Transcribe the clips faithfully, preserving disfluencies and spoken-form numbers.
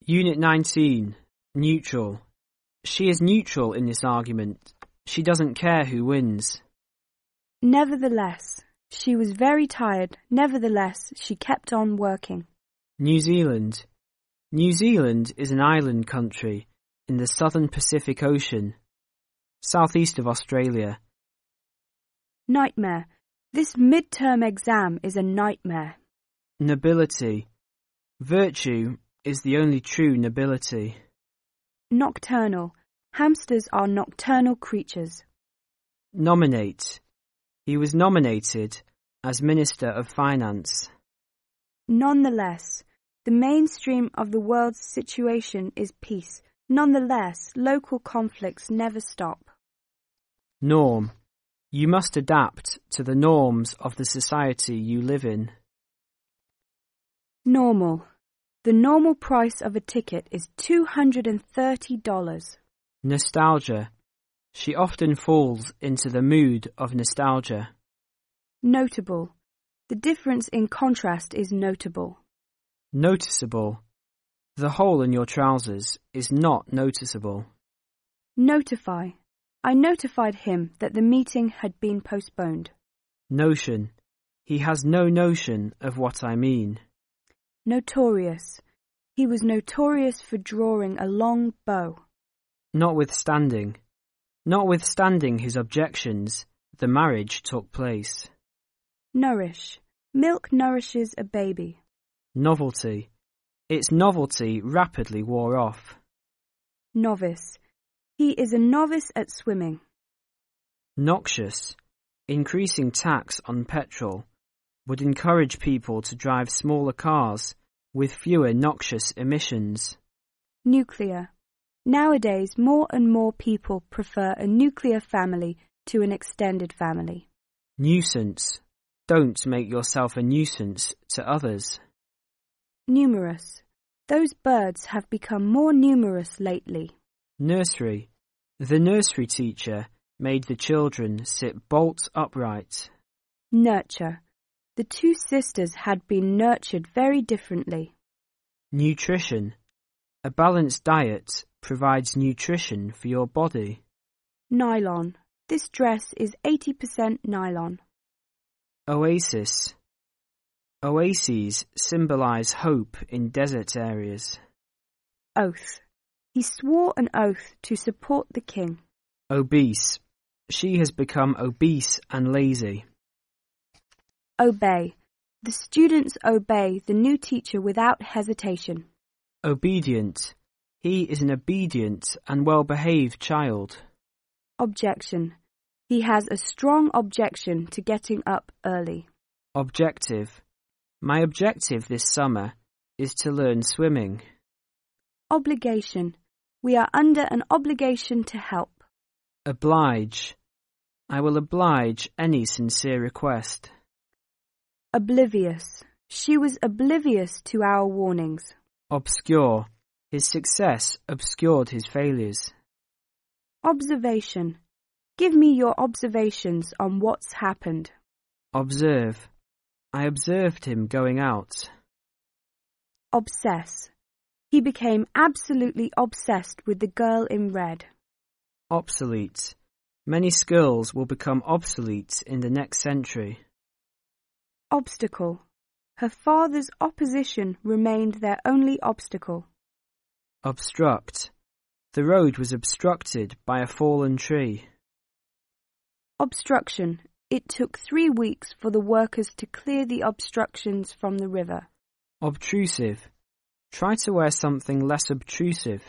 Unit nineteen. Neutral. She is neutral in this argument. She doesn't care who wins. Nevertheless, she was very tired. Nevertheless, she kept on working. New Zealand. New Zealand is an island country in the southern Pacific Ocean, southeast of Australia. Nightmare. This midterm exam is a nightmare. Nobility. Virtue is the only true nobility. Nocturnal. Hamsters are nocturnal creatures. Nominate. He was nominated as Minister of Finance. Nonetheless, the mainstream of the world's situation is peace. Nonetheless, local conflicts never stop. Norm. You must adapt to the norms of the society you live in. Normal. The normal price of a ticket is two hundred thirty dollars. Nostalgia. She often falls into the mood of nostalgia. Notable. The difference in contrast is notable. Noticeable. The hole in your trousers is not noticeable. Notify. I notified him that the meeting had been postponed. Notion. He has no notion of what I mean. Notorious. He was notorious for drawing a long bow. Notwithstanding. Notwithstanding his objections, the marriage took place. Nourish. Milk nourishes a baby. Novelty. Its novelty rapidly wore off. Novice. He is a novice at swimming. Noxious. Increasing tax on petrol would encourage people to drive smaller cars with fewer noxious emissions. Nuclear. Nowadays, more and more people prefer a nuclear family to an extended family. Nuisance. Don't make yourself a nuisance to others. Numerous. Those birds have become more numerous lately. Nursery. The nursery teacher made the children sit bolt upright. Nurture. The two sisters had been nurtured very differently. Nutrition. A balanced diet provides nutrition for your body. Nylon. This dress is eighty percent nylon. Oasis. Oases symbolize hope in desert areas. Oath. He swore an oath to support the king. Obese. She has become obese and lazy. Obey. The students obey the new teacher without hesitation. Obedient. He is an obedient and well-behaved child. Objection. He has a strong objection to getting up early. Objective. My objective this summer is to learn swimming. Obligation. We are under an obligation to help. Oblige. I will oblige any sincere request. Oblivious. She was oblivious to our warnings. Obscure. His success obscured his failures. Observation. Give me your observations on what's happened. Observe. I observed him going out. Obsess. He became absolutely obsessed with the girl in red. Obsolete. Many skills will become obsolete in the next century. Obstacle. Her father's opposition remained their only obstacle. Obstruct. The road was obstructed by a fallen tree. Obstruction. It took three weeks for the workers to clear the obstructions from the river. Obtrusive. Try to wear something less obtrusive.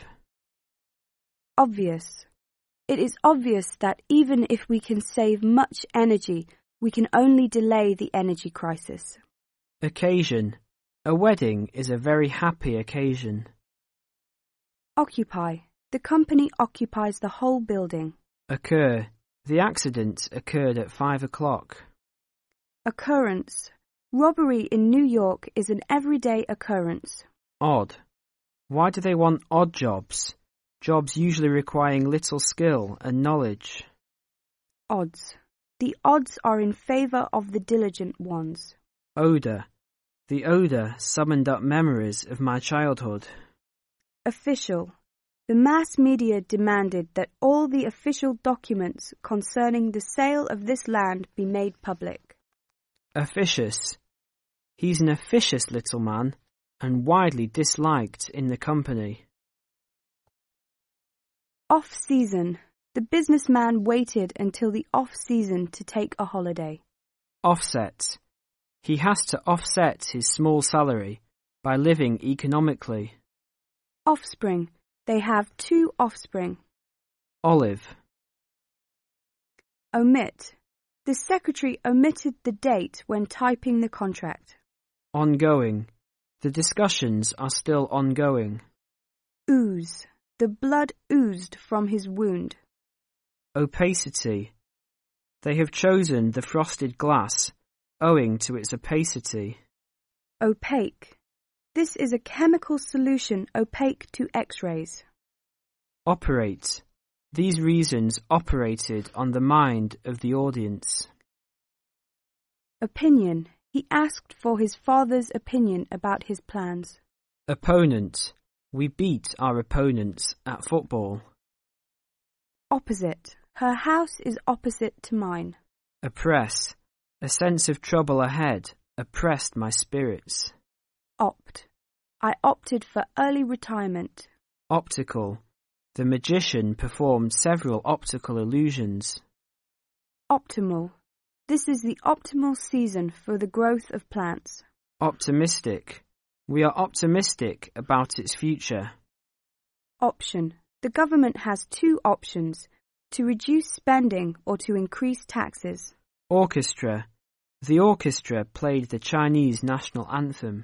Obvious. It is obvious that even if we can save much energy, we can only delay the energy crisis. Occasion. A wedding is a very happy occasion. Occupy. The company occupies the whole building. Occur. The accident occurred at five o'clock. Occurrence. Robbery in New York is an everyday occurrence. Odd. Why do they want odd jobs? Jobs usually requiring little skill and knowledge. Odds. The odds are in favour of the diligent ones. Odour. The odour summoned up memories of my childhood. Official. The mass media demanded that all the official documents concerning the sale of this land be made public. Officious. He's an officious little man and widely disliked in the company. Off-season. The businessman waited until the off-season to take a holiday. Offset. He has to offset his small salary by living economically. Offspring. They have two offspring. Olive. Omit. The secretary omitted the date when typing the contract. Ongoing. The discussions are still ongoing. Ooze. The blood oozed from his wound. Opacity. They have chosen the frosted glass owing to its opacity. Opaque. This is a chemical solution opaque to X-rays. Operate. These reasons operated on the mind of the audience. Opinion. He asked for his father's opinion about his plans. Opponent. We beat our opponents at football. Opposite. Her house is opposite to mine. Oppress. A sense of trouble ahead oppressed my spirits. Opt. I opted for early retirement. Optical. The magician performed several optical illusions. Optimal. This is the optimal season for the growth of plants. Optimistic. We are optimistic about its future. Option. The government has two options, to reduce spending or to increase taxes. Orchestra. The orchestra played the Chinese national anthem.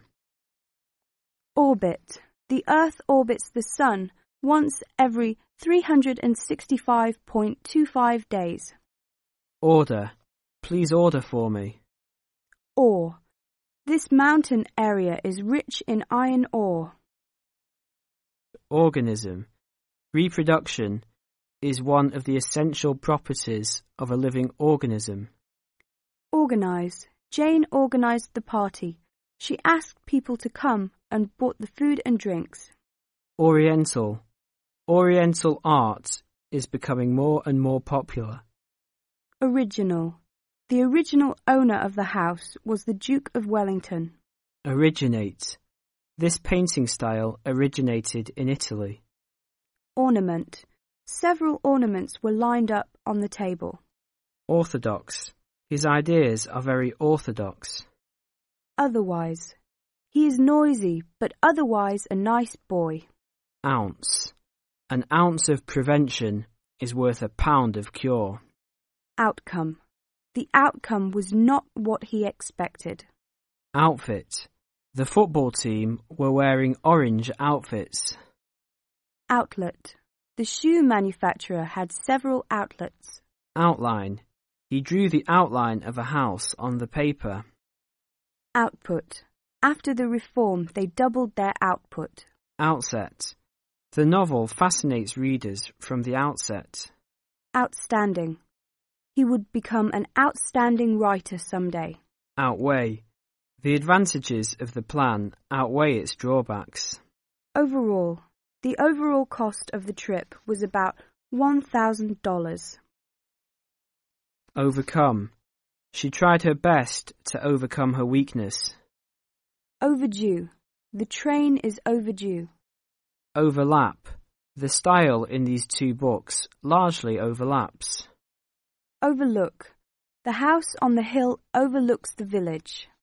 Orbit. The Earth orbits the Sun once every three hundred sixty-five point two five days. Order. Please order for me. Ore. This mountain area is rich in iron ore. Organism. Reproduction is one of the essential properties of a living organism. Organize. Jane organized the party. She asked people to come and bought the food and drinks. Oriental. Oriental art is becoming more and more popular. Original. The original owner of the house was the Duke of Wellington. Originate. This painting style originated in Italy. Ornament. Several ornaments were lined up on the table. Orthodox. His ideas are very orthodox. Otherwise. He is noisy, but otherwise a nice boy. Ounce. An ounce of prevention is worth a pound of cure. Outcome. The outcome was not what he expected. Outfit. The football team were wearing orange outfits. Outlet. The shoe manufacturer had several outlets. Outline. He drew the outline of a house on the paper. Output. After the reform, they doubled their output. Outset. The novel fascinates readers from the outset. Outstanding. He would become an outstanding writer someday. Outweigh. The advantages of the plan outweigh its drawbacks. Overall. The overall cost of the trip was about one thousand dollars. Overcome. She tried her best to overcome her weakness. Overdue. The train is overdue. Overlap. The style in these two books largely overlaps. Overlook. The house on the hill overlooks the village.